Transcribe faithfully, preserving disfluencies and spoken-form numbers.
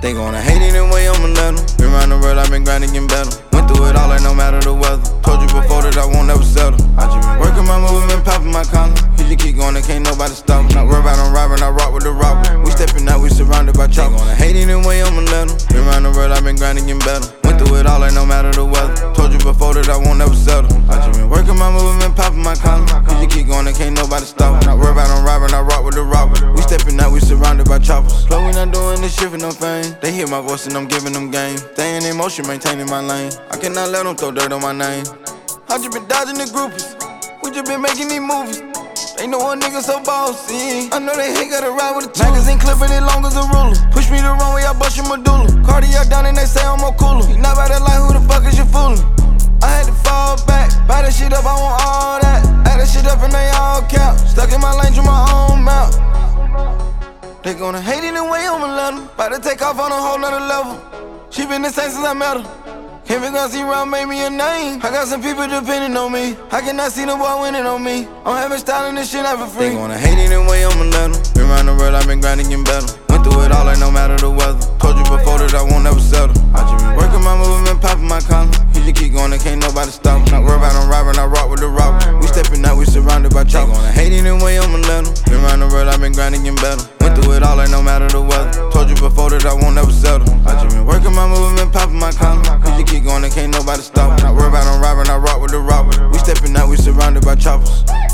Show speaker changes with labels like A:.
A: They gonna hate it anyway, I'ma let them. Been round the world, I've been grinding, getting better. Went through it all, like no matter the weather. Told you before that I won't ever settle. I just been working my movement, popping my collar. He just keep going, and can't nobody stop me. Not worry about them robbing, I rock with the robber. We stepping out, we surrounded by choppers. They gonna hate it anyway, I'ma let them. Been round the world, I've been grinding, getting better. Went through it all, like no matter the weather. Told you before that I won't ever settle. I just been working my movement, popping my collar. He just keep going, and can't nobody stop me. Not worry about them robbing, I rock with the robber. We stepping out, we surrounded by choppers. Flow, we not doing this shit for no fame. They hear my voice and I'm giving them game. Staying in motion, maintaining my lane. I cannot let them throw dirt on my name. I just been dodging the groupies. We just been making these movies. Ain't no one nigga so bossy. I know they hate, gotta ride with a tool. Magazine clipping it long as a ruler. Push me the wrong way, I bust your medulla. Cardiac down and they say I'm more cooler. You not by that light, who the fuck is you fooling? I had to fall back. Buy that shit up, I want all that. Add that shit up and they all count. Stuck in my lane, drew my own mouth. They gonna hate it anyway, I'ma let them. About to take off on a whole nother level. She been the same since I met her. Can't be gonna see around, made me a name. I got some people depending on me. I cannot see the boy winning on me. I'm having style and this shit not for free. They gonna hate it anyway, I'ma let them. Been round the world, I've been grinding, getting better. Went through it all, like no matter the weather. Told you before that I won't ever settle. I just been working my movement, popping my collar. He just keep going, and can't nobody stop me. Not worry about them robbing, I rock with the robber. We stepping out, we surrounded by choppers. They gonna hate it anyway, I'ma let them. Been round the world, I've been grinding, getting better. Went through it all, like no matter the weather. Told you before that I won't ever settle. I just been working my movement, popping my collar. He just keep going, and can't nobody stop me. Not worry about them robbing, I rock with the robber. We stepping out, we surrounded by choppers.